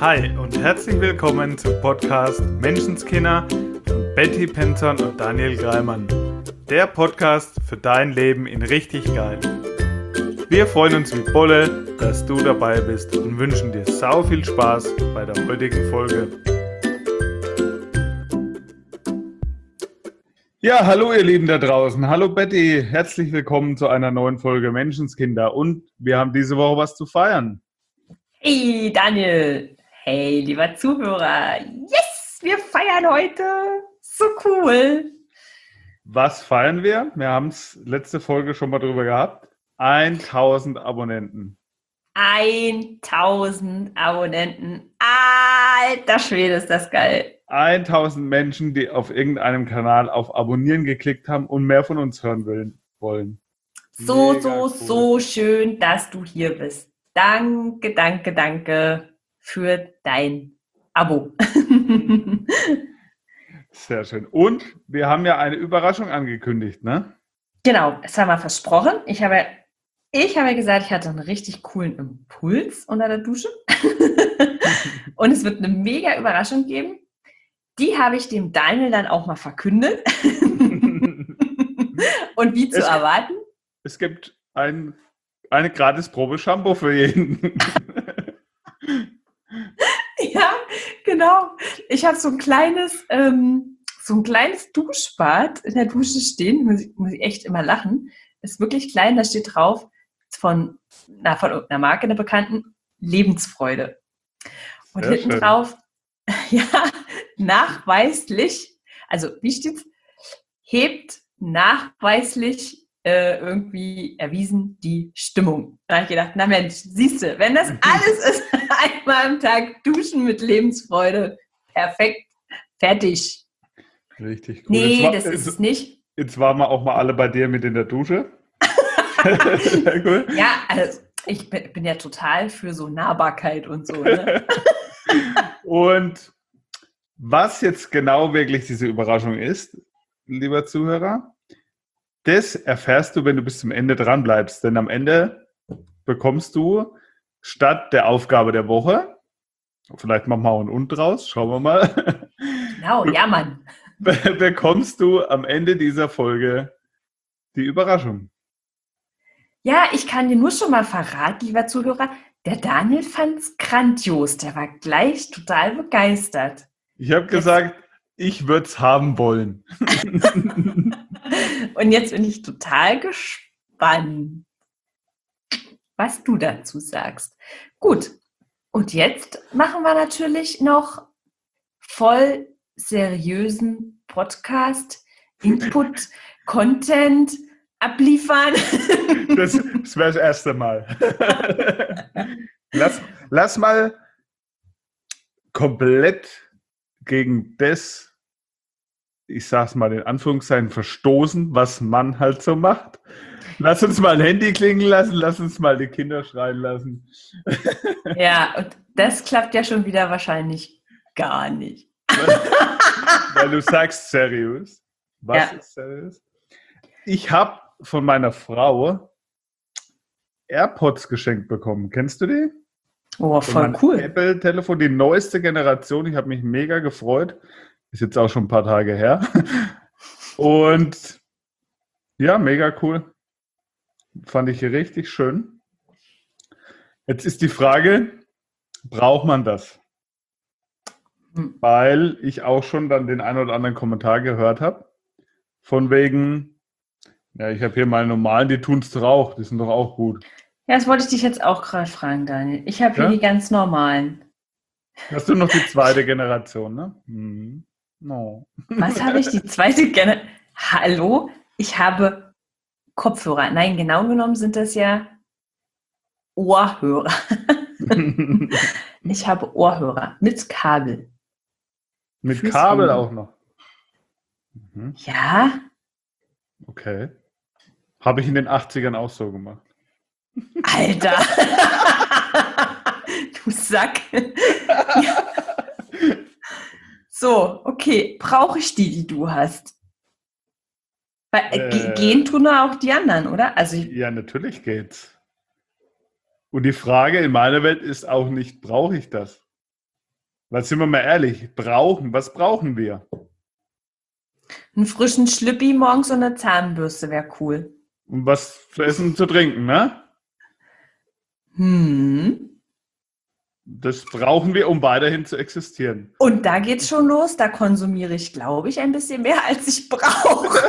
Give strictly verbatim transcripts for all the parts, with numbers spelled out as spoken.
Hi und herzlich willkommen zum Podcast Menschenskinder von Betty Penton und Daniel Greimann. Der Podcast für dein Leben in richtig geil. Wir freuen uns wie Bolle, dass du dabei bist und wünschen dir sau viel Spaß bei der heutigen Folge. Ja, hallo ihr Lieben da draußen. Hallo Betty, herzlich willkommen zu einer neuen Folge Menschenskinder. Und wir haben diese Woche was zu feiern. Hey Daniel, hey lieber Zuhörer, yes, wir feiern heute, so cool. Was feiern wir? Wir haben es letzte Folge schon mal drüber gehabt. tausend Abonnenten. tausend Abonnenten, alter Schwede, ist das geil. tausend Menschen, die auf irgendeinem Kanal auf Abonnieren geklickt haben und mehr von uns hören will, wollen. So, Mega so, cool. so schön, dass du hier bist. Danke, danke, danke für dein Abo. Sehr schön. Und wir haben ja eine Überraschung angekündigt, ne? Genau, das haben wir versprochen. Ich habe, ich habe gesagt, ich hatte einen richtig coolen Impuls unter der Dusche. Und es wird eine mega Überraschung geben. Die habe ich dem Daniel dann auch mal verkündet. Und wie zu es erwarten? Gibt, es gibt ein, eine gratis Probe Shampoo für jeden. Ja, genau. Ich habe so ein kleines, ähm, so ein kleines Duschbad in der Dusche stehen. Muss ich, muss ich echt immer lachen. Ist wirklich klein. Da steht drauf von, na, von irgendeiner Marke, einer bekannten, Lebensfreude. Und Sehr hinten schön. Drauf, ja, nachweislich, also wie steht's? Hebt nachweislich äh, irgendwie erwiesen die Stimmung. Da habe ich gedacht, na Mensch, siehst du, wenn das alles ist, einmal am Tag duschen mit Lebensfreude, perfekt, fertig. Richtig cool. Nee, war, das ist es nicht. Jetzt waren wir auch mal alle bei dir mit in der Dusche. Sehr cool. Ja, also ich bin, bin ja total für so Nahbarkeit und so. Ne? Und was jetzt genau wirklich diese Überraschung ist, lieber Zuhörer, das erfährst du, wenn du bis zum Ende dran bleibst. Denn am Ende bekommst du statt der Aufgabe der Woche, vielleicht machen wir auch ein Und draus, schauen wir mal. Genau, ja Mann. Bekommst du am Ende dieser Folge die Überraschung. Ja, ich kann dir nur schon mal verraten, lieber Zuhörer, der Daniel fand's grandios. Der war gleich total begeistert. Ich habe gesagt, ich würde es haben wollen. Und jetzt bin ich total gespannt, was du dazu sagst. Gut, und jetzt machen wir natürlich noch voll seriösen Podcast, Input, Content abliefern. Das, das wäre das erste Mal. Lass, lass mal komplett gegen das, ich sag's mal in Anführungszeichen, verstoßen, was man halt so macht. Lass uns mal ein Handy klingeln lassen, lass uns mal die Kinder schreien lassen. Ja, und das klappt ja schon wieder wahrscheinlich gar nicht. Weil du sagst seriös. Was ja. ist seriös? Ich habe von meiner Frau AirPods geschenkt bekommen. Kennst du die? Oh, voll cool. Apple-Telefon, die neueste Generation. Ich habe mich mega gefreut. Ist jetzt auch schon ein paar Tage her. Und ja, mega cool. Fand ich richtig schön. Jetzt ist die Frage, braucht man das? Hm. Weil ich auch schon dann den einen oder anderen Kommentar gehört habe. Von wegen, ja, ich habe hier meine normalen, die tun es doch auch. Die sind doch auch gut. Ja, das wollte ich dich jetzt auch gerade fragen, Daniel. Ich habe hier ja? die ganz normalen. Hast du noch die zweite Generation, ne? Hm. No. Was habe ich? Die zweite Generation? Hallo? Ich habe Kopfhörer. Nein, genau genommen sind das ja Ohrhörer. Ich habe Ohrhörer mit Kabel. Mit Fürs Kabel Handy. Auch noch? Mhm. Ja. Okay. Habe ich in den achtzigern auch so gemacht. Alter! Du Sack! Ja. So, okay. Brauche ich die, die du hast? Weil, äh, gehen tun auch die anderen, oder? Also ich, ja, natürlich geht's. Und die Frage in meiner Welt ist auch nicht, brauche ich das? Weil sind wir mal ehrlich, brauchen, was brauchen wir? Einen frischen Schlüppi morgens und eine Zahnbürste wäre cool. Um was zu essen und zu trinken, ne? Hm. Das brauchen wir, um weiterhin zu existieren. Und da geht's schon los. Da konsumiere ich, glaube ich, ein bisschen mehr, als ich brauche.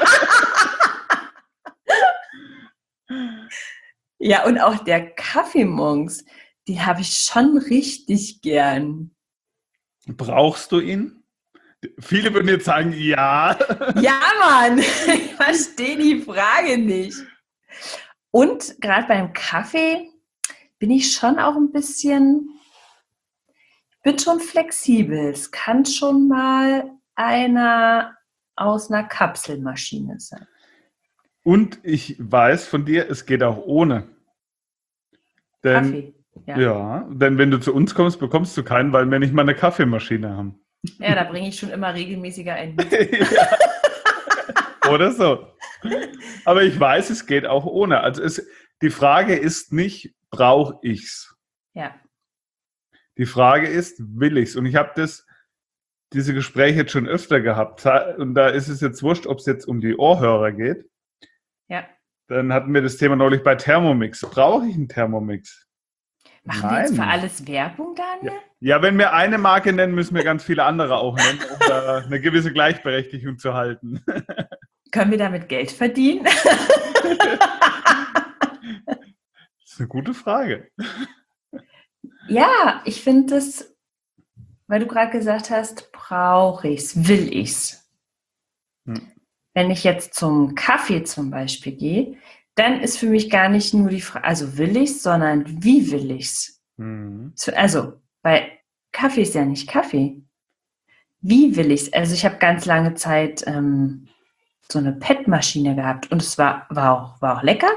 Ja, und auch der Kaffee morgens, die habe ich schon richtig gern. Brauchst du ihn? Viele würden jetzt sagen, ja. Ja, Mann, ich verstehe die Frage nicht. Und gerade beim Kaffee bin ich schon auch ein bisschen, bin schon flexibel. Es kann schon mal einer aus einer Kapselmaschine sein. Und ich weiß von dir, es geht auch ohne. Denn, Kaffee, ja. ja, denn wenn du zu uns kommst, bekommst du keinen, weil wir nicht mal eine Kaffeemaschine haben. Ja, da bringe ich schon immer regelmäßiger ein. Ja. Oder so. Aber ich weiß, es geht auch ohne. Also es, die Frage ist nicht, brauche ich's? Ja. Die Frage ist, will ich's? Und ich habe das, diese Gespräche jetzt schon öfter gehabt. Und da ist es jetzt wurscht, ob es jetzt um die Ohrhörer geht. Ja. Dann hatten wir das Thema neulich bei Thermomix. Brauche ich einen Thermomix? Machen Nein. wir jetzt für alles Werbung, Daniel? Ja. Ja, wenn wir eine Marke nennen, müssen wir ganz viele andere auch nennen, um da eine gewisse Gleichberechtigung zu halten. Können wir damit Geld verdienen? Das ist eine gute Frage. Ja, ich finde das, weil du gerade gesagt hast, brauche ich's, will ich's. Hm. Wenn ich jetzt zum Kaffee zum Beispiel gehe, dann ist für mich gar nicht nur die Frage, also will ich's, sondern wie will ich's? Hm. Also, bei Kaffee ist ja nicht Kaffee. Wie will ich's? Also ich habe ganz lange Zeit ähm, so eine P E T-Maschine gehabt und es war, war, auch, war auch lecker.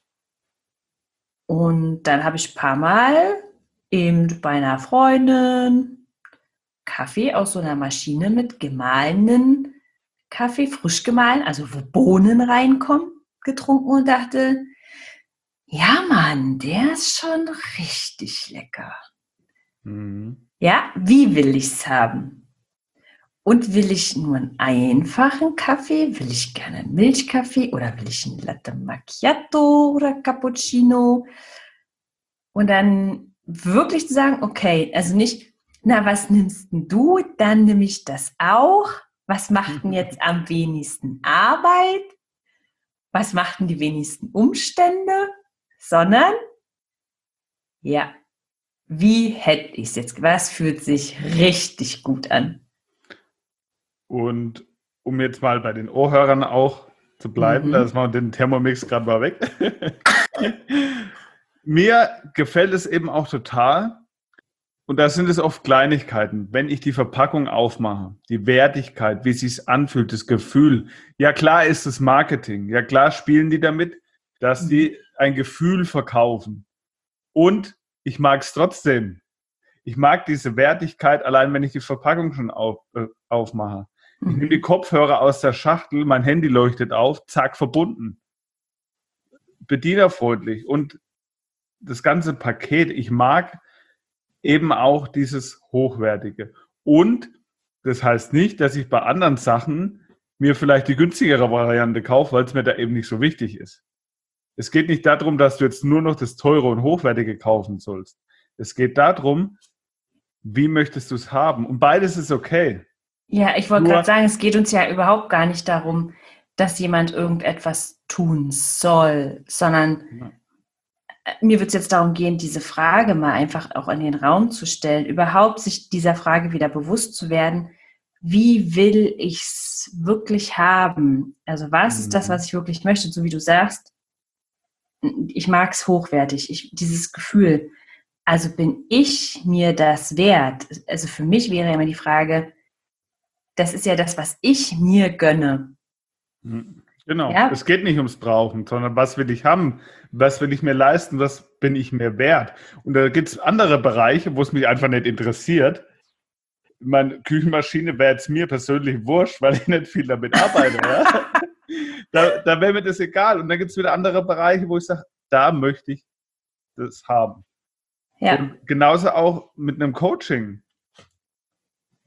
Und dann habe ich ein paar Mal eben bei einer Freundin Kaffee aus so einer Maschine mit gemahlenen Kaffee, frisch gemahlen, also wo Bohnen reinkommen, getrunken und dachte, ja Mann, der ist schon richtig lecker. Mhm. Ja, wie will ich es haben? Und will ich nur einen einfachen Kaffee? Will ich gerne einen Milchkaffee oder will ich einen Latte Macchiato oder Cappuccino? Und dann wirklich zu sagen, okay, also nicht, na, was nimmst denn du? Dann nehme ich das auch. Was macht denn jetzt am wenigsten Arbeit? Was macht denn die wenigsten Umstände? Sondern, ja, wie hätte ich es jetzt? Was fühlt sich richtig gut an? Und um jetzt mal bei den Ohrhörern auch zu bleiben, mhm. da ist mal den Thermomix gerade mal weg. Mir gefällt es eben auch total, und da sind es oft Kleinigkeiten, wenn ich die Verpackung aufmache, die Wertigkeit, wie es sich anfühlt, das Gefühl. Ja klar ist es Marketing, ja klar spielen die damit, dass die ein Gefühl verkaufen. Und ich mag es trotzdem. Ich mag diese Wertigkeit, allein wenn ich die Verpackung schon auf, äh, aufmache. Ich nehme die Kopfhörer aus der Schachtel, mein Handy leuchtet auf, zack, verbunden. Bedienerfreundlich. Und das ganze Paket, ich mag eben auch dieses Hochwertige. Und das heißt nicht, dass ich bei anderen Sachen mir vielleicht die günstigere Variante kaufe, weil es mir da eben nicht so wichtig ist. Es geht nicht darum, dass du jetzt nur noch das Teure und Hochwertige kaufen sollst. Es geht darum, wie möchtest du es haben? Und beides ist okay. Ja, ich wollte gerade sagen, es geht uns ja überhaupt gar nicht darum, dass jemand irgendetwas tun soll, sondern ja. Mir wird es jetzt darum gehen, diese Frage mal einfach auch in den Raum zu stellen, überhaupt sich dieser Frage wieder bewusst zu werden, wie will ich es wirklich haben? Also was mhm. ist das, was ich wirklich möchte? So wie du sagst, ich mag es hochwertig, ich, dieses Gefühl. Also bin ich mir das wert? Also für mich wäre immer die Frage, das ist ja das, was ich mir gönne. Genau, ja? Es geht nicht ums Brauchen, sondern was will ich haben, was will ich mir leisten, was bin ich mir wert. Und da gibt es andere Bereiche, wo es mich einfach nicht interessiert. Meine Küchenmaschine wäre jetzt mir persönlich wurscht, weil ich nicht viel damit arbeite. Ja? Da, da wäre mir das egal. Und dann gibt es wieder andere Bereiche, wo ich sage, da möchte ich das haben. Ja. Und genauso auch mit einem Coaching.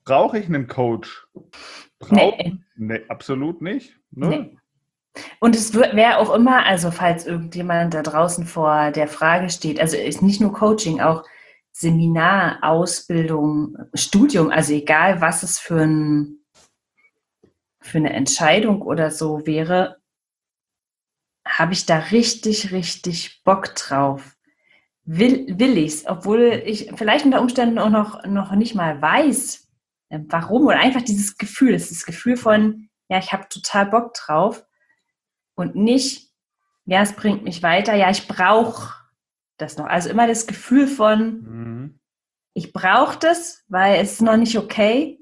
brauche ich einen Coach? Brauche? Nee, Nee, absolut nicht. Null. nee. Und es wäre auch immer, also falls irgendjemand da draußen vor der Frage steht, also ist nicht nur Coaching, auch Seminar, Ausbildung, Studium, also egal was es für, ein, für eine Entscheidung oder so wäre, habe ich da richtig, richtig Bock drauf. Will, will ich's, obwohl ich vielleicht unter Umständen auch noch, noch nicht mal weiß, äh, warum, oder einfach dieses Gefühl, es ist das Gefühl von, ja, ich habe total Bock drauf und nicht, ja, es bringt mich weiter, ja, ich brauche das noch. Also immer das Gefühl von, Mhm. ich brauche das, weil es ist noch nicht okay,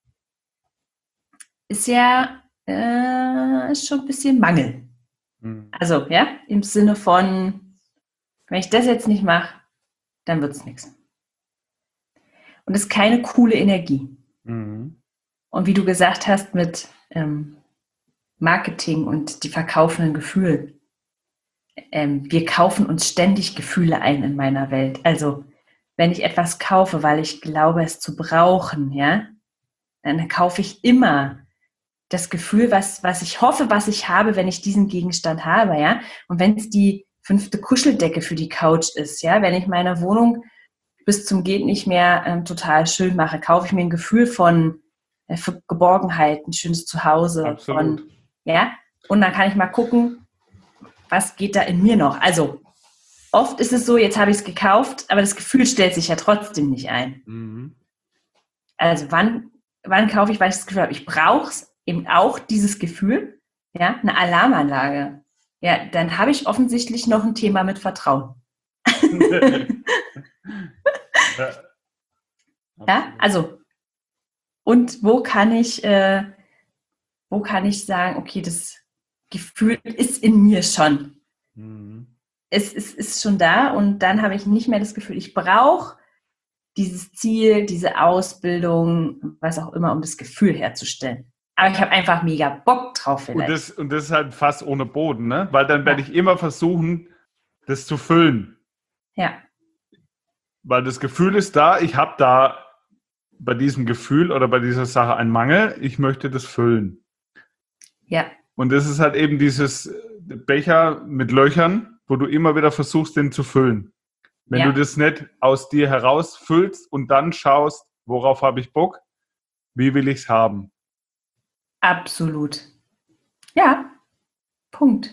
ist ja äh, ist schon ein bisschen Mangel. Mhm. Also, ja, im Sinne von, wenn ich das jetzt nicht mache, dann wird es nichts. Und das ist keine coole Energie. Mhm. Und wie du gesagt hast mit ähm, Marketing und die verkaufenden Gefühle, ähm, wir kaufen uns ständig Gefühle ein in meiner Welt. Also wenn ich etwas kaufe, weil ich glaube, es zu brauchen, ja, dann kaufe ich immer das Gefühl, was, was ich hoffe, was ich habe, wenn ich diesen Gegenstand habe, ja. Und wenn es die fünfte Kuscheldecke für die Couch ist, ja, wenn ich meine Wohnung bis zum geht nicht mehr ähm, total schön mache, kaufe ich mir ein Gefühl von äh, für Geborgenheit, ein schönes Zuhause, Absolut. von, ja, und dann kann ich mal gucken, was geht da in mir noch. Also oft ist es so, jetzt habe ich es gekauft, aber das Gefühl stellt sich ja trotzdem nicht ein. Mhm. Also wann, wann kaufe ich, weil ich das Gefühl habe, ich brauche es, eben auch dieses Gefühl, ja, eine Alarmanlage. Ja, dann habe ich offensichtlich noch ein Thema mit Vertrauen. Ja, Ja, absolut. also, und wo kann ich, äh, wo kann ich sagen, okay, das Gefühl ist in mir schon. Mhm. Es, es ist schon da und dann habe ich nicht mehr das Gefühl, ich brauche dieses Ziel, diese Ausbildung, was auch immer, um das Gefühl herzustellen. Aber ich habe einfach mega Bock drauf Und vielleicht. das, und das ist halt fast ohne Boden, ne? Weil dann werde Ja, ich immer versuchen, das zu füllen. ja, Weil das Gefühl ist da, ich habe da bei diesem Gefühl oder bei dieser Sache einen Mangel, ich möchte das füllen. ja, Und das ist halt eben dieses Becher mit Löchern, wo du immer wieder versuchst, den zu füllen. Wenn du ja, das nicht aus dir herausfüllst und dann schaust, worauf habe ich Bock, wie will ich es haben? absolut. Ja, Punkt.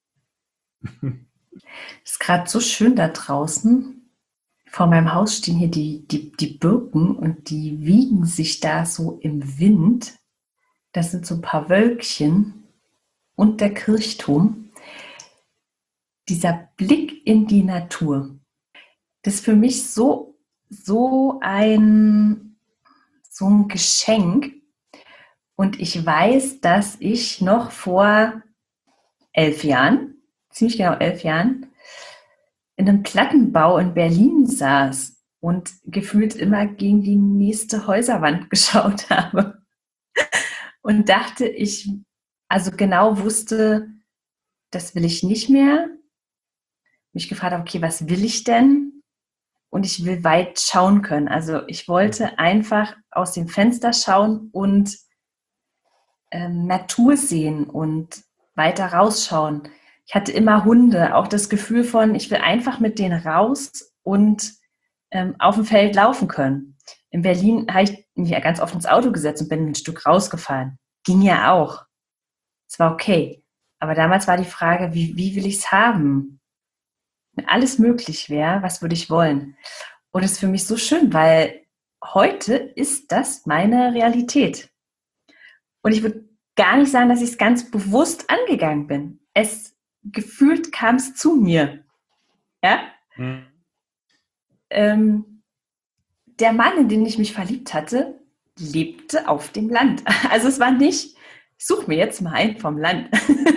Ist gerade so schön da draußen. Vor meinem Haus stehen hier die, die, die Birken und die wiegen sich da so im Wind. Das sind so ein paar Wölkchen und der Kirchturm. Dieser Blick in die Natur, das ist für mich so, so ein, so ein Geschenk. Und ich weiß, dass ich noch vor elf Jahren, ziemlich genau elf Jahren, in einem Plattenbau in Berlin saß und gefühlt immer gegen die nächste Häuserwand geschaut habe und dachte, ich also genau wusste, das will ich nicht mehr. Mich gefragt habe, okay, was will ich denn? Und ich will weit schauen können. Also ich wollte einfach aus dem Fenster schauen und ähm, Natur sehen und weiter rausschauen. Ich hatte immer Hunde, auch das Gefühl von, ich will einfach mit denen raus und ähm, auf dem Feld laufen können. In Berlin habe ich mich ja ganz oft ins Auto gesetzt und bin ein Stück rausgefahren. Ging ja auch. Es war okay. Aber damals war die Frage, wie, wie will ich es haben? Wenn alles möglich wäre, was würde ich wollen? Und es ist für mich so schön, weil heute ist das meine Realität. Und ich würde gar nicht sagen, dass ich es ganz bewusst angegangen bin. Es gefühlt kam es zu mir. Ja? Mhm. Ähm, der Mann, in den ich mich verliebt hatte, lebte auf dem Land. Also es war nicht, ich suche mir jetzt mal einen vom Land.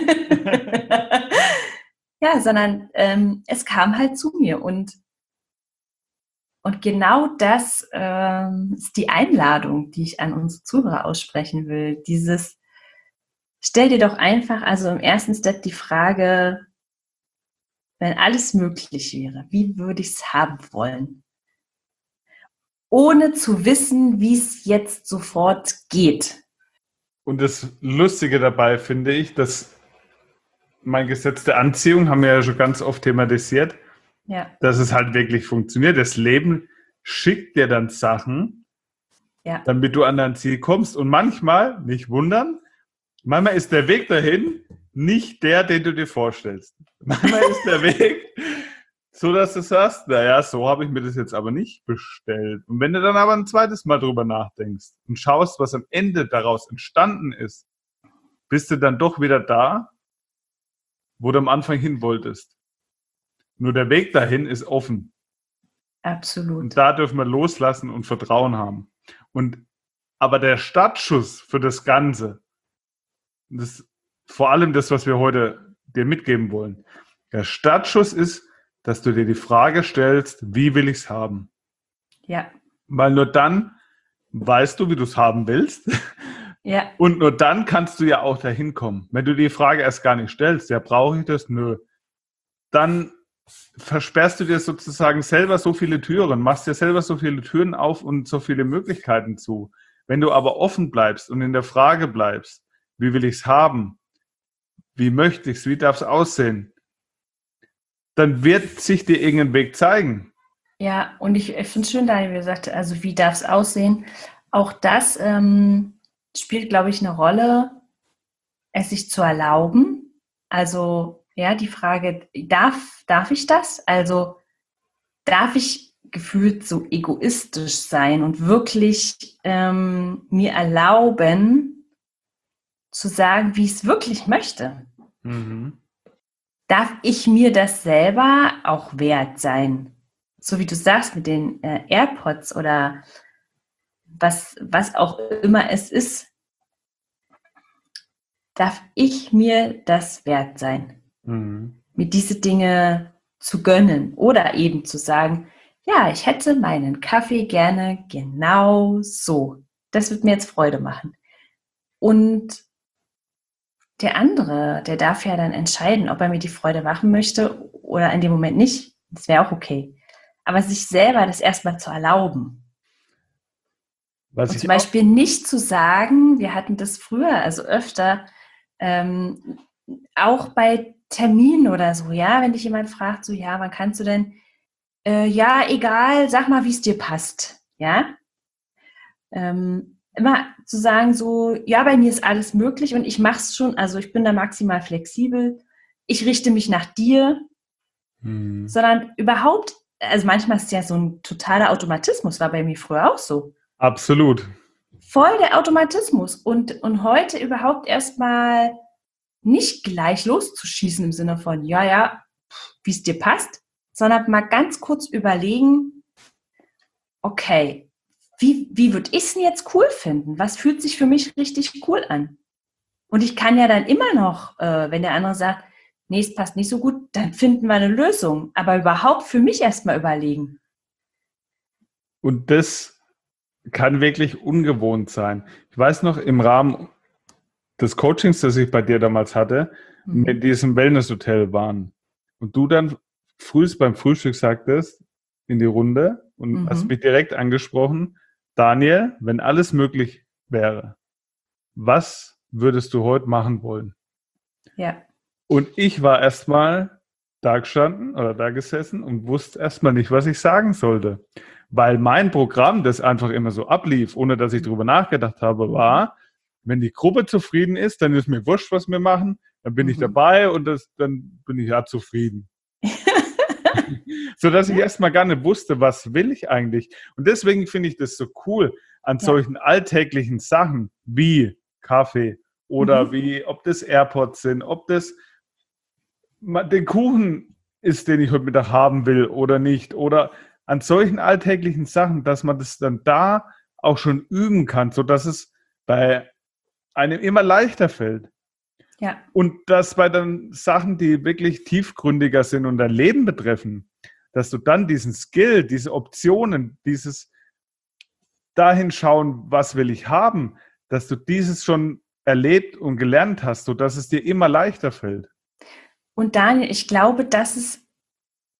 Ja, sondern ähm, es kam halt zu mir. Und, und genau das ähm, ist die Einladung, die ich an unsere Zuhörer aussprechen will. Dieses, stell dir doch einfach, also im ersten Step die Frage, wenn alles möglich wäre, wie würde ich es haben wollen? ohne zu wissen, wie es jetzt sofort geht. Und das Lustige dabei finde ich, dass mein Gesetz der Anziehung, haben wir ja schon ganz oft thematisiert, Ja. dass es halt wirklich funktioniert. Das Leben schickt dir dann Sachen, Ja. damit du an dein Ziel kommst. Und manchmal, nicht wundern, manchmal ist der Weg dahin nicht der, den du dir vorstellst. Manchmal ist der Weg so, dass du sagst, naja, so habe ich mir das jetzt aber nicht bestellt. Und wenn du dann aber ein zweites Mal drüber nachdenkst und schaust, was am Ende daraus entstanden ist, bist du dann doch wieder da, wo du am Anfang hin wolltest. Nur der Weg dahin ist offen. Absolut. Und da dürfen wir loslassen und Vertrauen haben. Und, aber der Startschuss für das Ganze, das vor allem das, was wir heute dir mitgeben wollen, der Startschuss ist, dass du dir die Frage stellst, wie will ich es haben? Ja. Weil nur dann weißt du, wie du es haben willst. Ja. Und nur dann kannst du ja auch dahin kommen. Wenn du die Frage erst gar nicht stellst, ja, brauche ich das? Nö. Dann versperrst du dir sozusagen selber so viele Türen, machst dir selber so viele Türen auf und so viele Möglichkeiten zu. Wenn du aber offen bleibst und in der Frage bleibst, wie will ich es haben? Wie möchte ich es? Wie darf es aussehen? Dann wird sich dir irgendein Weg zeigen. Ja, und ich, ich finde es schön, Daniel, wie gesagt, also wie darf es aussehen? Auch das ähm, spielt, glaube ich, eine Rolle, es sich zu erlauben. Also, ja, die Frage, darf, darf ich das? Also, darf ich gefühlt so egoistisch sein und wirklich ähm, mir erlauben, zu sagen, wie ich es wirklich möchte? Mhm. Darf ich mir das selber auch wert sein? So wie du sagst mit den äh, AirPods oder was, was auch immer es ist, darf ich mir das wert sein, Mhm. mir diese Dinge zu gönnen oder eben zu sagen, ja, ich hätte meinen Kaffee gerne genau so. Das wird mir jetzt Freude machen. Und der andere, der darf ja dann entscheiden, ob er mir die Freude machen möchte oder in dem Moment nicht. Das wäre auch okay. Aber sich selber das erstmal zu erlauben. Was Und ich zum auch, Beispiel nicht zu sagen, wir hatten das früher, also öfter, ähm, auch bei Terminen oder so, ja, wenn dich jemand fragt, so, ja, wann kannst du denn, äh, ja, egal, sag mal, wie es dir passt, ja. Ähm, immer zu sagen, so, ja, bei mir ist alles möglich und ich mache es schon, also ich bin da maximal flexibel, ich richte mich nach dir, mhm. sondern überhaupt, also manchmal ist es ja so ein totaler Automatismus, war bei mir früher auch so. Absolut. Voll der Automatismus und, und heute überhaupt erstmal nicht gleich loszuschießen im Sinne von, ja, ja, wie es dir passt, sondern mal ganz kurz überlegen, okay, wie, wie würde ich es denn jetzt cool finden? Was fühlt sich für mich richtig cool an? Und ich kann ja dann immer noch, äh, wenn der andere sagt, nee, es passt nicht so gut, dann finden wir eine Lösung. Aber überhaupt für mich erstmal überlegen. Und das kann wirklich ungewohnt sein. Ich weiß noch, im Rahmen des Coachings, das ich bei dir damals hatte, Mhm. mit diesem Wellness-Hotel waren und du dann frühst beim Frühstück sagtest, in die Runde und Mhm. hast mich direkt angesprochen, Daniel, wenn alles möglich wäre, was würdest du heute machen wollen? Ja. Und ich war erstmal da gestanden oder da gesessen und wusste erstmal nicht, was ich sagen sollte. Weil mein Programm, das einfach immer so ablief, ohne dass ich darüber nachgedacht habe, war, wenn die Gruppe zufrieden ist, dann ist mir wurscht, was wir machen, dann bin Mhm. ich dabei und das, dann bin ich ja zufrieden. So dass ich erstmal gar nicht wusste, was will ich eigentlich. Und deswegen finde ich das so cool an Ja. solchen alltäglichen Sachen wie Kaffee oder Mhm. wie, ob das AirPods sind, ob das den Kuchen ist, den ich heute Mittag haben will oder nicht. Oder an solchen alltäglichen Sachen, dass man das dann da auch schon üben kann, sodass es bei einem immer leichter fällt. Ja. Und dass bei den Sachen, die wirklich tiefgründiger sind und dein Leben betreffen, dass du dann diesen Skill, diese Optionen, dieses dahin schauen, was will ich haben, dass du dieses schon erlebt und gelernt hast, sodass es dir immer leichter fällt. Und Daniel, ich glaube, das ist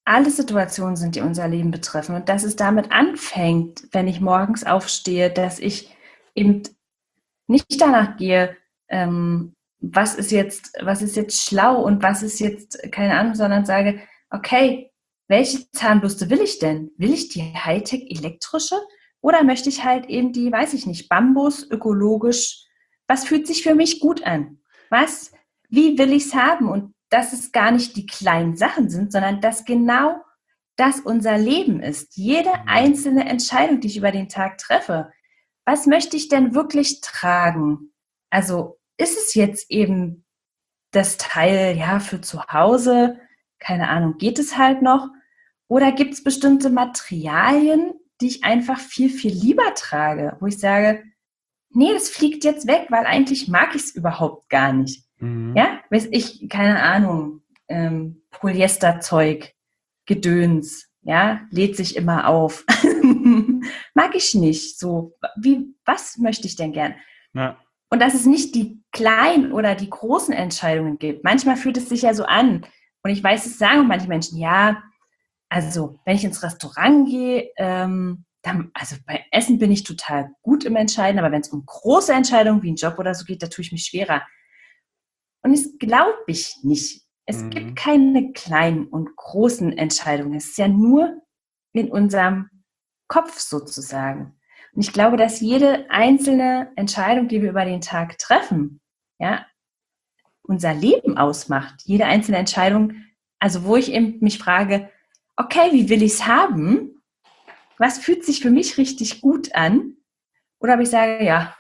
alle Situationen sind, die unser Leben betreffen und dass es damit anfängt, wenn ich morgens aufstehe, dass ich eben nicht danach gehe, ähm, was ist jetzt, was ist jetzt schlau und was ist jetzt, keine Ahnung, sondern sage, okay, welche Zahnbürste will ich denn? Will ich die Hightech elektrische oder möchte ich halt eben die, weiß ich nicht, Bambus, ökologisch, was fühlt sich für mich gut an? Was, wie will ich es haben? Und dass es gar nicht die kleinen Sachen sind, sondern dass genau das unser Leben ist. Jede einzelne Entscheidung, die ich über den Tag treffe. Was möchte ich denn wirklich tragen? Also ist es jetzt eben das Teil, ja, für zu Hause, keine Ahnung, geht es halt noch? Oder gibt es bestimmte Materialien, die ich einfach viel, viel lieber trage, wo ich sage, nee, das fliegt jetzt weg, weil eigentlich mag ich es überhaupt gar nicht. Mhm. Ja, weiß ich, keine Ahnung, ähm, Polyesterzeug, Gedöns, ja, lädt sich immer auf. Mag ich nicht. So, wie, was möchte ich denn gern? Ja. Und dass es nicht die kleinen oder die großen Entscheidungen gibt. Manchmal fühlt es sich ja so an. Und ich weiß, es sagen manche Menschen, ja, also wenn ich ins Restaurant gehe, ähm, dann, also bei Essen bin ich total gut im Entscheiden, aber wenn es um große Entscheidungen wie einen Job oder so geht, da tue ich mich schwerer. Und das glaube ich nicht. Es Mhm. gibt keine kleinen und großen Entscheidungen. Es ist ja nur in unserem Kopf sozusagen. Und ich glaube, dass jede einzelne Entscheidung, die wir über den Tag treffen, ja, unser Leben ausmacht. Jede einzelne Entscheidung, also wo ich eben mich frage, okay, wie will ich es haben? Was fühlt sich für mich richtig gut an? Oder ob ich sage, ja,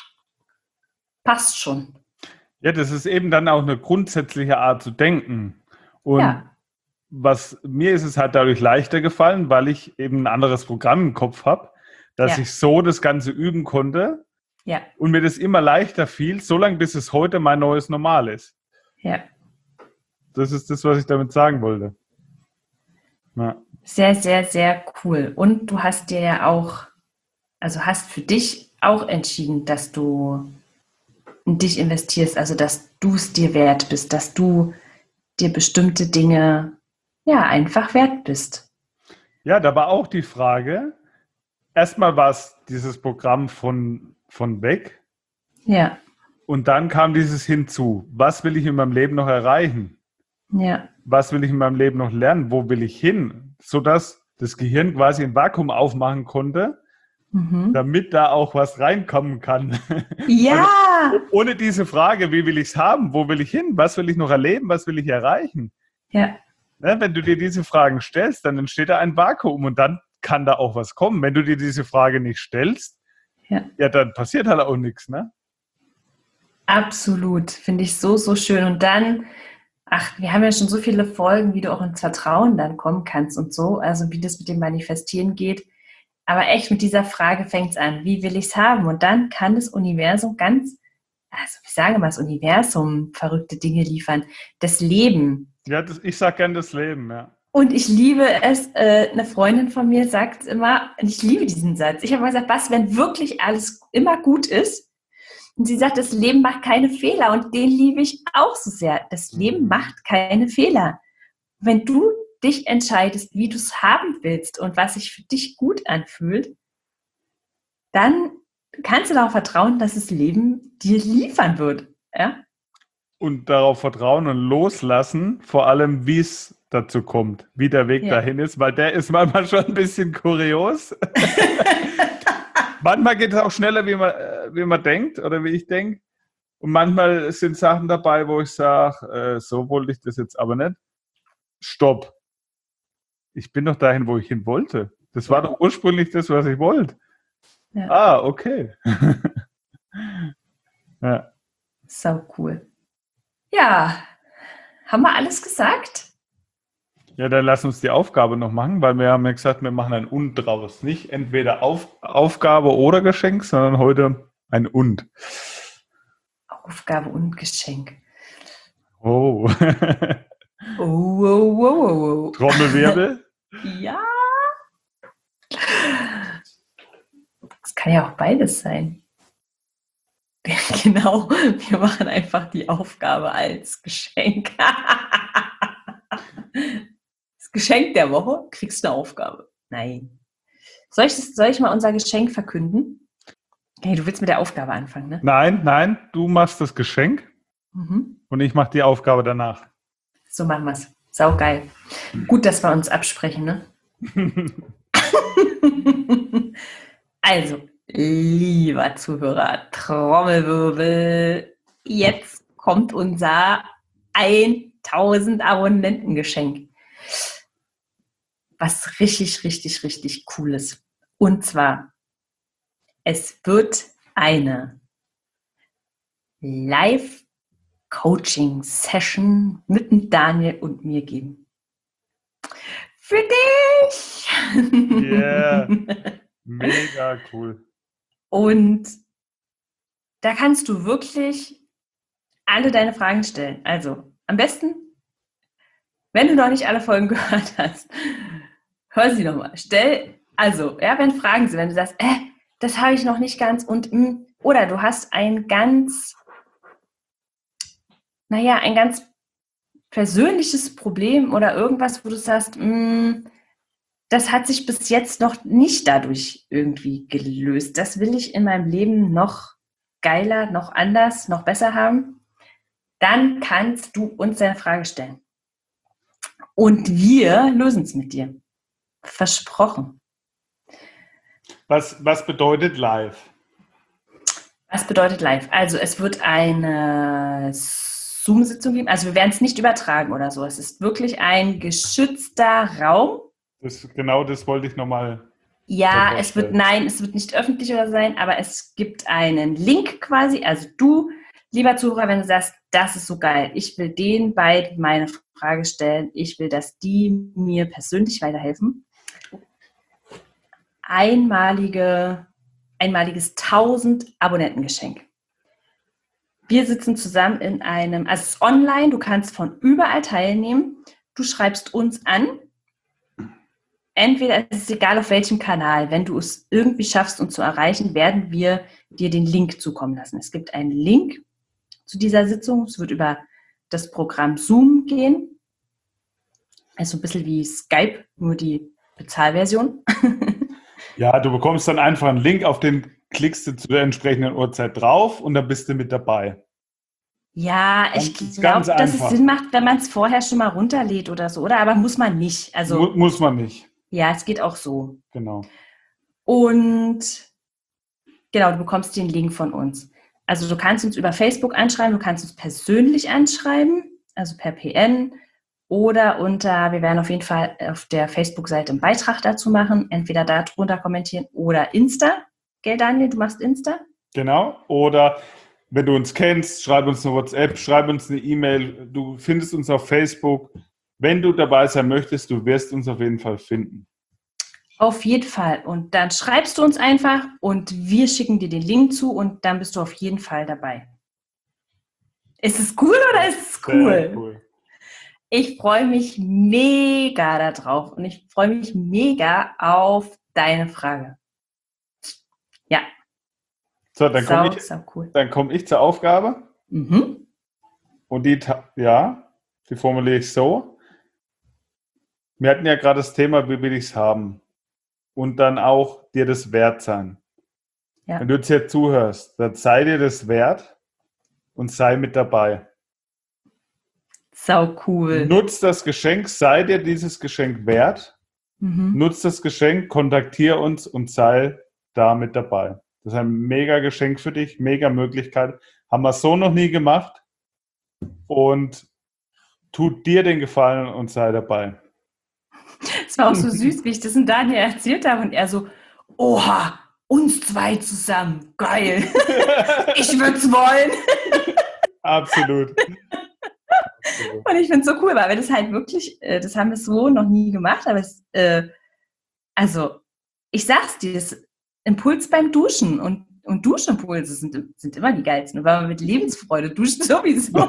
passt schon. Ja, das ist eben dann auch eine grundsätzliche Art zu denken. Und Ja. was mir ist es halt dadurch leichter gefallen, weil ich eben ein anderes Programm im Kopf habe, dass Ja. ich so das Ganze üben konnte Ja. und mir das immer leichter fiel, solange bis es heute mein neues Normal ist. Ja. Das ist das, was ich damit sagen wollte. Ja. Sehr, sehr, sehr cool. Und du hast dir ja auch, also hast für dich auch entschieden, dass du in dich investierst, also dass du es dir wert bist, dass du dir bestimmte Dinge ja einfach wert bist. Ja, da war auch die Frage, erstmal war es dieses Programm von, von weg Ja, und dann kam dieses hinzu. Was will ich in meinem Leben noch erreichen? ja, Was will ich in meinem Leben noch lernen? Wo will ich hin? Sodass das Gehirn quasi ein Vakuum aufmachen konnte, mhm. damit da auch was reinkommen kann. Ja, Also, ohne diese Frage, wie will ich es haben? Wo will ich hin? Was will ich noch erleben? Was will ich erreichen? ja, Ne, wenn du dir diese Fragen stellst, dann entsteht da ein Vakuum und dann kann da auch was kommen. Wenn du dir diese Frage nicht stellst, ja. ja, dann passiert halt auch nichts, ne? Absolut. Finde ich so, so schön. Und dann, ach, wir haben ja schon so viele Folgen, wie du auch ins Vertrauen dann kommen kannst und so, also wie das mit dem Manifestieren geht. Aber echt mit dieser Frage fängt es an, wie will ich es haben? Und dann kann das Universum ganz, also ich sage mal, das Universum verrückte Dinge liefern. Das Leben. Ja, das, ich sag gern das Leben, ja. Und ich liebe es, äh, eine Freundin von mir sagt immer, und ich liebe diesen Satz, ich habe mal gesagt, was, wenn wirklich alles immer gut ist? Und sie sagt, das Leben macht keine Fehler und den liebe ich auch so sehr. Das Leben macht keine Fehler. Wenn du dich entscheidest, wie du es haben willst und was sich für dich gut anfühlt, dann kannst du darauf vertrauen, dass das Leben dir liefern wird. Ja? Und darauf vertrauen und loslassen, vor allem, wie es dazu kommt, wie der Weg Ja. dahin ist, weil der ist manchmal schon ein bisschen kurios. Manchmal geht es auch schneller, wie man, äh, wie man denkt oder wie ich denke. Und manchmal sind Sachen dabei, wo ich sage, äh, so wollte ich das jetzt aber nicht. Stopp. Ich bin doch dahin, wo ich hin wollte. Das war doch ursprünglich das, was ich wollte. Ja. Ah, okay. Ja. So cool. Ja, haben wir alles gesagt? Ja, dann lass uns die Aufgabe noch machen, weil wir haben ja gesagt, wir machen ein Und draus. Nicht entweder Auf, Aufgabe oder Geschenk, sondern heute ein Und. Aufgabe und Geschenk. Oh. Oh, oh, oh, oh, oh. Trommelwirbel. Ja. Das kann ja auch beides sein. Genau, wir machen einfach die Aufgabe als Geschenk. Das Geschenk der Woche, kriegst du eine Aufgabe. Nein. Soll ich, das, soll ich mal unser Geschenk verkünden? Hey, du willst mit der Aufgabe anfangen, ne? Nein, nein, du machst das Geschenk Mhm. und ich mache die Aufgabe danach. So machen wir es. Sau geil. Gut, dass wir uns absprechen, ne? Also, lieber Zuhörer, Trommelwirbel, jetzt kommt unser tausend Abonnenten-Geschenk. Was richtig, richtig, richtig Cooles. Und zwar, es wird eine Live-Coaching-Session mit dem Daniel und mir geben. Für dich! Yeah. Mega cool. Und da kannst du wirklich alle deine Fragen stellen. Also am besten, wenn du noch nicht alle Folgen gehört hast, hör sie nochmal. Stell, also, ja, wenn Fragen sind, wenn du sagst, äh, das habe ich noch nicht ganz und, mh, oder du hast ein ganz, naja, ein ganz persönliches Problem oder irgendwas, wo du sagst, mh, das hat sich bis jetzt noch nicht dadurch irgendwie gelöst. Das will ich in meinem Leben noch geiler, noch anders, noch besser haben. Dann kannst du uns deine Frage stellen. Und wir lösen es mit dir. Versprochen. Was, was bedeutet live? Was bedeutet live? Also es wird eine Zoom-Sitzung geben. Also wir werden es nicht übertragen oder so. Es ist wirklich ein geschützter Raum. Das, genau das wollte ich nochmal. Ja, es wird, nein, es wird nicht öffentlich oder sein, aber es gibt einen Link quasi. Also du, lieber Zuhörer, wenn du sagst, das ist so geil, ich will den beiden meine Frage stellen, ich will, dass die mir persönlich weiterhelfen. Einmalige, einmaliges tausend Abonnentengeschenk. Wir sitzen zusammen in einem, also es ist online, du kannst von überall teilnehmen. Du schreibst uns an. Entweder, es ist egal auf welchem Kanal, wenn du es irgendwie schaffst, uns zu erreichen, werden wir dir den Link zukommen lassen. Es gibt einen Link zu dieser Sitzung. Es wird über das Programm Zoom gehen. Also ein bisschen wie Skype, nur die Bezahlversion. Ja, du bekommst dann einfach einen Link, auf den klickst du zu der entsprechenden Uhrzeit drauf und dann bist du mit dabei. Ja, ich glaube, dass es Sinn macht, wenn man es vorher schon mal runterlädt oder so, oder? Aber muss man nicht. Also, Mu- muss man nicht. Ja, es geht auch so. Genau. Und genau, du bekommst den Link von uns. Also du kannst uns über Facebook anschreiben, du kannst uns persönlich anschreiben, also per P N oder unter, wir werden auf jeden Fall auf der Facebook-Seite einen Beitrag dazu machen, entweder da drunter kommentieren oder Insta. Gell, Daniel, du machst Insta? Genau. Oder wenn du uns kennst, schreib uns eine WhatsApp, schreib uns eine E-Mail. Du findest uns auf Facebook. Wenn du dabei sein möchtest, du wirst uns auf jeden Fall finden. Auf jeden Fall. Und dann schreibst du uns einfach und wir schicken dir den Link zu und dann bist du auf jeden Fall dabei. Ist es cool oder ist es cool? Sehr cool. Ich freue mich mega darauf und ich freue mich mega auf deine Frage. Ja. So, dann komme ich, sau cool. dann komm ich zur Aufgabe. Mhm. Und die, ja, die formuliere ich so. Wir hatten ja gerade das Thema, wie will ich es haben? Und dann auch dir das wert sein. Ja. Wenn du jetzt hier zuhörst, dann sei dir das wert und sei mit dabei. Sau cool. Nutz das Geschenk, sei dir dieses Geschenk wert. Mhm. Nutz das Geschenk, kontaktiere uns und sei da mit dabei. Das ist ein mega Geschenk für dich, mega Möglichkeit. Haben wir so noch nie gemacht. Und tut dir den Gefallen und sei dabei. Es war auch so süß, wie ich das in Daniel erzählt habe und er so, oha, uns zwei zusammen, geil. Ich würde es wollen. Absolut. Und ich finde es so cool, weil wir das halt wirklich, äh, das haben wir so noch nie gemacht, aber es, äh, also, ich sag's dir, das Impuls beim Duschen und, und Duschimpulse sind, sind immer die geilsten, weil man mit Lebensfreude duscht sowieso.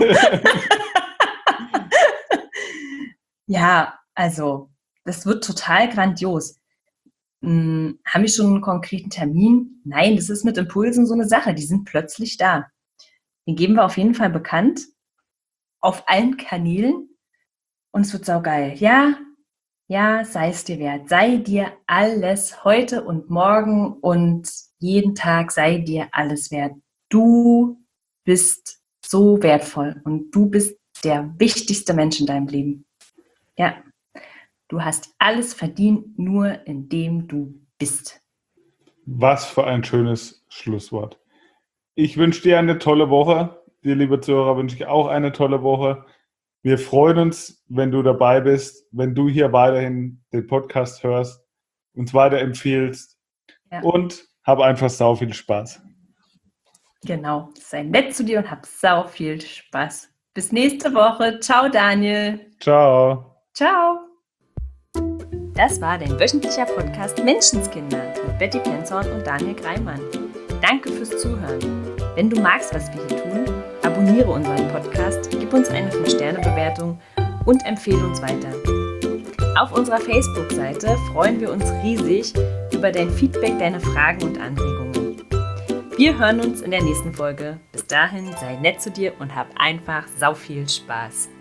Ja, also, das wird total grandios. Hm, haben wir schon einen konkreten Termin? Nein, das ist mit Impulsen so eine Sache, die sind plötzlich da. Den geben wir auf jeden Fall bekannt, auf allen Kanälen und es wird saugeil. Ja, Ja, sei es dir wert. Sei dir alles heute und morgen und jeden Tag sei dir alles wert. Du bist so wertvoll und du bist der wichtigste Mensch in deinem Leben. Ja, du hast alles verdient, nur indem du bist. Was für ein schönes Schlusswort. Ich wünsche dir eine tolle Woche. Dir, liebe Zuhörer, wünsche ich auch eine tolle Woche. Wir freuen uns, wenn du dabei bist, wenn du hier weiterhin den Podcast hörst, uns weiterempfiehlst Ja. und hab einfach sau viel Spaß. Genau, sei nett zu dir und hab sau viel Spaß. Bis nächste Woche. Ciao, Daniel. Ciao. Ciao. Das war dein wöchentlicher Podcast Menschenskinder mit Betty Penzorn und Daniel Greimann. Danke fürs Zuhören. Wenn du magst, was wir hier tun, abonniere unseren Podcast, gib uns eine fünf Sterne Bewertung und empfehle uns weiter. Auf unserer Facebook-Seite freuen wir uns riesig über dein Feedback, deine Fragen und Anregungen. Wir hören uns in der nächsten Folge. Bis dahin, sei nett zu dir und hab einfach sau viel Spaß.